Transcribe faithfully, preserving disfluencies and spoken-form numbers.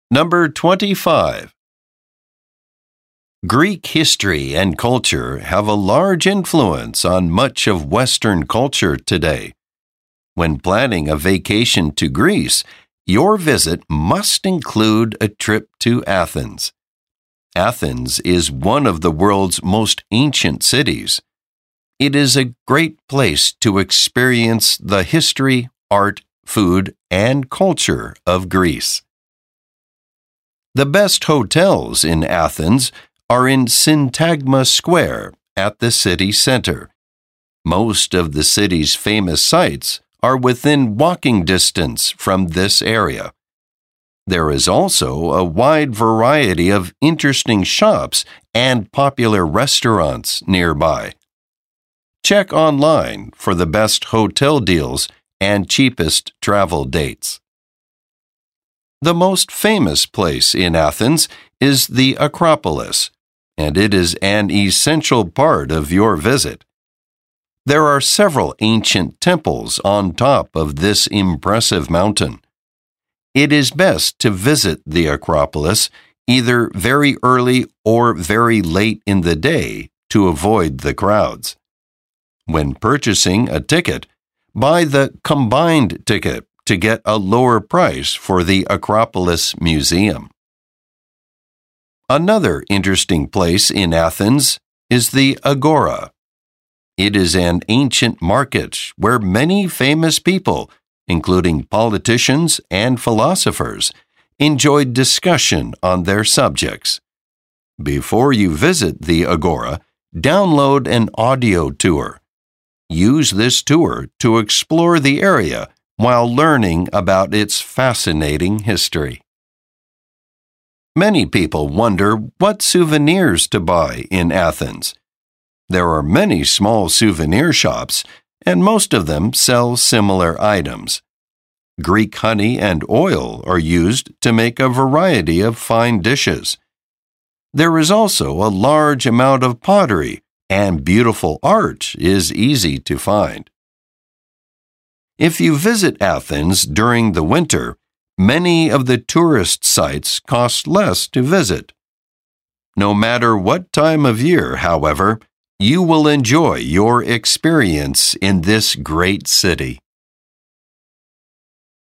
Number twenty-five. Greek history and culture have a large influence on much of Western culture today. When planning a vacation to Greece, your visit must include a trip to Athens. Athens is one of the world's most ancient cities. It is a great place to experience the history, art, food, and culture of Greece. The best hotels in Athens are in Syntagma Square at the city center. Most of the city's famous sites are within walking distance from this area. There is also a wide variety of interesting shops and popular restaurants nearby. Check online for the best hotel deals and cheapest travel dates. The most famous place in Athens is the Acropolis, and it is an essential part of your visit. There are several ancient temples on top of this impressive mountain. It is best to visit the Acropolis either very early or very late in the day to avoid the crowds. When purchasing a ticket, buy the combined ticket to get a lower price for the Acropolis Museum. Another interesting place in Athens is the Agora. It is an ancient market where many famous people, including politicians and philosophers, enjoyed discussion on their subjects. Before you visit the Agora, download an audio tour. Use this tour to explore the area while learning about its fascinating history. Many people wonder what souvenirs to buy in Athens. There are many small souvenir shops, and most of them sell similar items. Greek honey and oil are used to make a variety of fine dishes. There is also a large amount of pottery, and beautiful art is easy to find. If you visit Athens during the winter, many of the tourist sites cost less to visit. No matter what time of year, however, you will enjoy your experience in this great city.